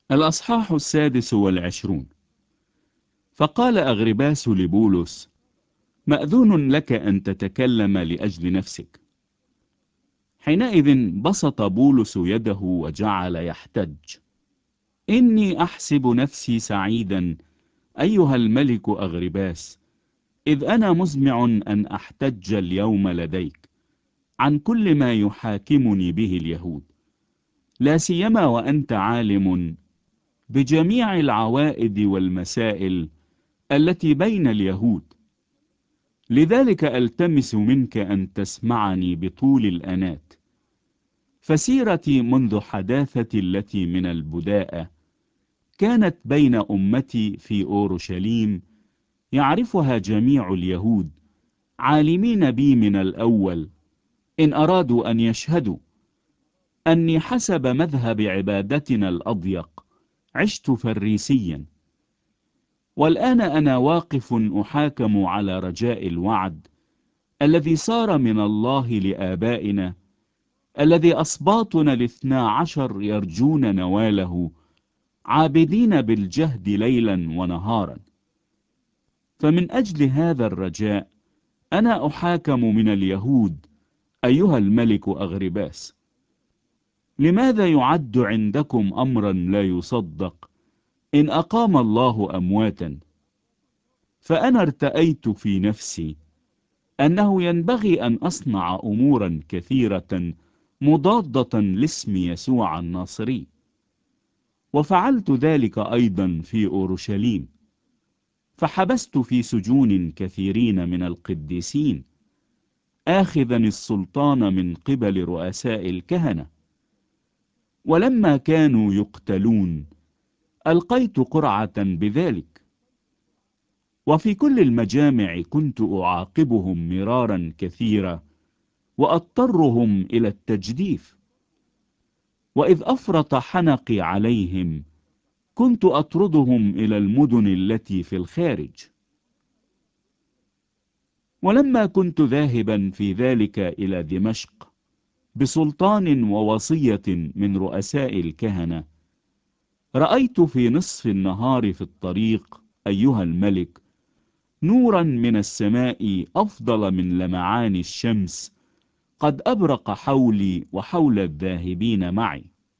الأصحاح 26. فقال أغرباس لبولس: مأذون لك أن تتكلم لأجل نفسك. حينئذ بسط بولس يده وجعل يحتج: إني أحسب نفسي سعيدا أيها الملك أغرباس، إذ أنا مزمع أن أحتج اليوم لديك عن كل ما يحاكمني به اليهود، لا سيما وأنت عالم بجميع العوائد والمسائل التي بين اليهود. لذلك ألتمس منك أن تسمعني بطول الأنات. فسيرتي منذ حداثتي التي من البداءة كانت بين أمتي في أورشليم، يعرفها جميع اليهود، عالمين بي من الأول، إن أرادوا أن يشهدوا أني حسب مذهب عبادتنا الأضيق عشت فريسيا. والآن أنا واقف أحاكم على رجاء الوعد الذي صار من الله لآبائنا، الذي أسباطنا 12 يرجون نواله، عابدين بالجهد ليلا ونهارا. فمن أجل هذا الرجاء أنا أحاكم من اليهود أيها الملك أغرباس. لماذا يعد عندكم أمرا لا يصدق إن أقام الله أمواتا؟ فأنا ارتأيت في نفسي أنه ينبغي أن أصنع أمورا كثيرة مضادة لاسم يسوع الناصري، وفعلت ذلك أيضا في أورشليم، فحبست في سجون كثيرين من القديسين، آخذا السلطان من قبل رؤساء الكهنة. ولما كانوا يقتلون ألقيت قرعة بذلك. وفي كل المجامع كنت أعاقبهم مرارا كثيرا وأضطرهم إلى التجديف. وإذ أفرط حنقي عليهم كنت أطردهم إلى المدن التي في الخارج. ولما كنت ذاهبا في ذلك إلى دمشق بسلطان ووصية من رؤساء الكهنة، رأيت في نصف النهار في الطريق أيها الملك نورا من السماء أفضل من لمعان الشمس قد أبرق حولي وحول الذاهبين معي.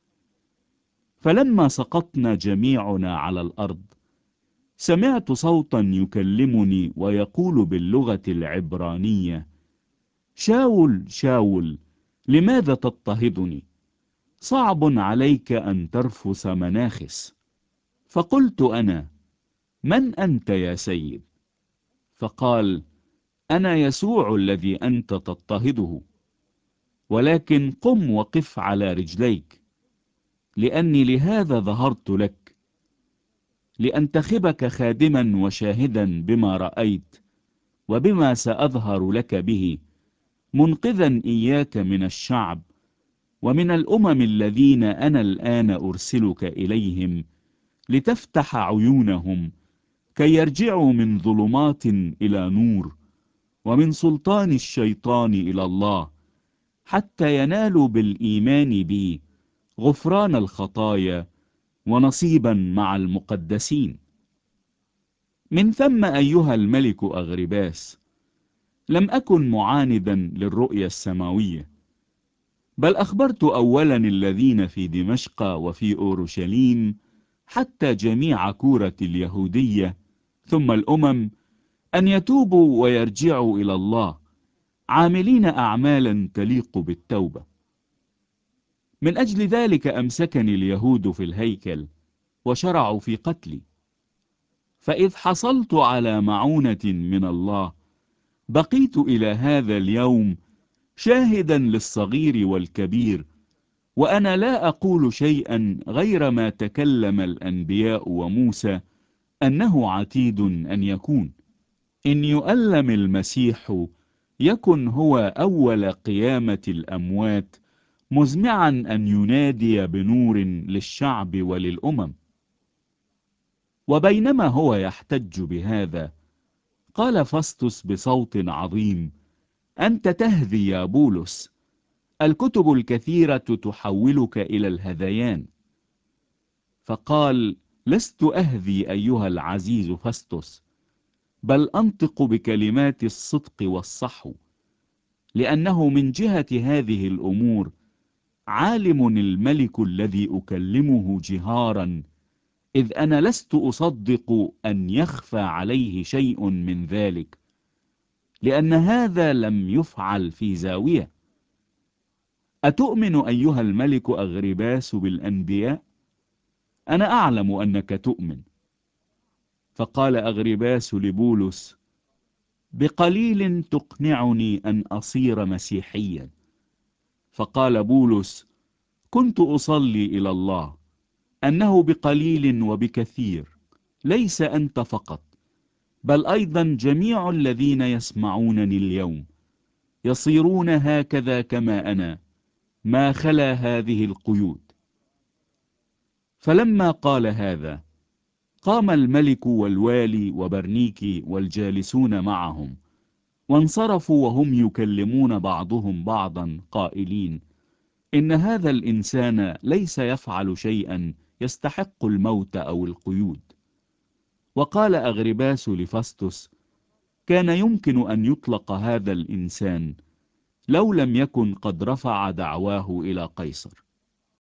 فلما سقطنا جميعنا على الأرض سمعت صوتا يكلمني ويقول باللغة العبرانية: شاول شاول، لماذا تضطهدني؟ صعب عليك أن ترفس مناخس. فقلت أنا: من أنت يا سيد؟ فقال: أنا يسوع الذي أنت تضطهده، ولكن قم وقف على رجليك، لأني لهذا ظهرت لك، لأنتخبك خادما وشاهدا بما رأيت وبما سأظهر لك به، منقذا إياك من الشعب ومن الأمم الذين أنا الآن أرسلك إليهم، لتفتح عيونهم كي يرجعوا من ظلمات إلى نور ومن سلطان الشيطان إلى الله، حتى ينالوا بالإيمان بي غفران الخطايا ونصيبا مع المقدسين. من ثم أيها الملك أغرباس لم أكن معاندا للرؤيا السماوية، بل أخبرت أولا الذين في دمشق وفي أورشليم حتى جميع كورة اليهودية ثم الأمم أن يتوبوا ويرجعوا إلى الله، عاملين أعمالا تليق بالتوبة. من أجل ذلك أمسكني اليهود في الهيكل وشرعوا في قتلي. فإذ حصلت على معونة من الله بقيت إلى هذا اليوم شاهدا للصغير والكبير، وأنا لا أقول شيئا غير ما تكلم الأنبياء وموسى أنه عتيد أن يكون: إن يؤلم المسيح يكن هو أول قيامة الأموات، مزمعا أن ينادي بنور للشعب وللأمم. وبينما هو يحتج بهذا قال فسطس بصوت عظيم: أنت تهذي يا بولس، الكتب الكثيرة تحولك إلى الهذيان. فقال: لست أهذي أيها العزيز فاستوس، بل أنطق بكلمات الصدق والصحو، لأنه من جهة هذه الأمور عالم الملك الذي أكلمه جهارا، إذ أنا لست أصدق أن يخفى عليه شيء من ذلك، لأن هذا لم يفعل في زاوية. أتؤمن أيها الملك أغرباس بالأنبياء؟ أنا أعلم أنك تؤمن. فقال أغرباس لبولس: بقليل تقنعني أن أصير مسيحيا. فقال بولس: كنت أصلي إلى الله أنه بقليل وبكثير، ليس أنت فقط، بل أيضا جميع الذين يسمعونني اليوم يصيرون هكذا كما أنا، ما خلا هذه القيود. فلما قال هذا، قام الملك والوالي وبرنيكي والجالسون معهم، وانصرفوا وهم يكلمون بعضهم بعضا قائلين: إن هذا الإنسان ليس يفعل شيئا يستحق الموت أو القيود. وقال أغرباس لفاستوس: كان يمكن أن يطلق هذا الإنسان لو لم يكن قد رفع دعواه إلى قيصر.